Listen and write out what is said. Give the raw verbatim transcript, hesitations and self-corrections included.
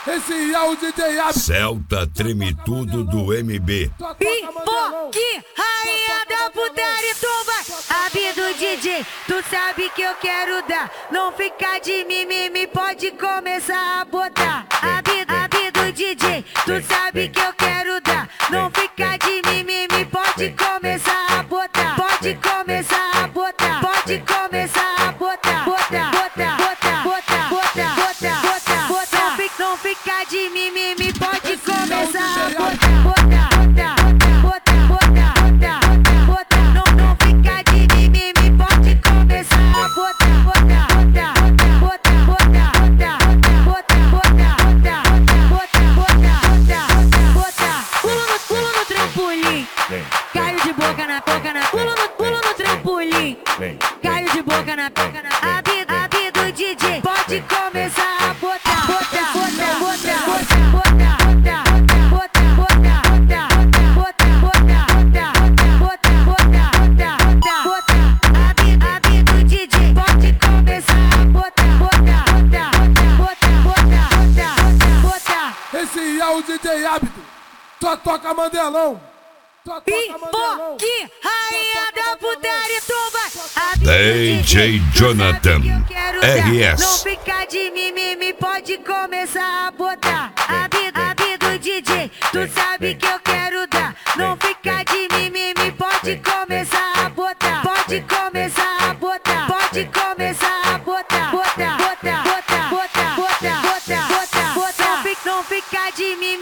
Esse é o D J Abdo. Celta treme tudo do M B. Pipoque, rainha da putaria, tu vai. Abdo D J, tu sabe que eu quero dar. Não fica de mimimi, pode começar a botar. Abdo, Abdo D J, tu sabe que eu quero dar. Não fica de mimimi, pode começar a botar. Pode começar a botar. Pode começar a botar. Botar, botar, botar, botar, botar, botar, botar, botar. Não fica, não fica de mimimi, pode começar a botar. Botar, botar, botar, botar, botar, botar. Não, não fica de mimimi, pode começar a botar. Botar, botar, botar, botar, botar, botar, botar, botar, botar, botar, botar. Pula no, pula no trampolim. Caiu de boca na boca na. Pula no, pula no trampolim. Caiu de boca na boca na. Abdo, Abdo D J, pode começar a botar. Botar, botar, botar, botar, botar, botar, botar, botar, botar, botar, botar, botar, botar, botar. Abdo, Abdo D J, pode começar a botar. Botar, botar, botar, botar, botar, botar. Esse é o D J Abdo. Só toca Mandelão. Pipoque, rainha da putaria, tu vai. D J Jonathan R S. Não fica de mimimi, pode começar a botar. Abdo, Abdo D J, tu sabe que eu quero dar. Não fica de mimimi, pode começar a botar. Pode começar a botar. Pode começar a botar. Botar, botar, botar, botar, botar, botar, botar, botar. Não fica, não fica de mimimi.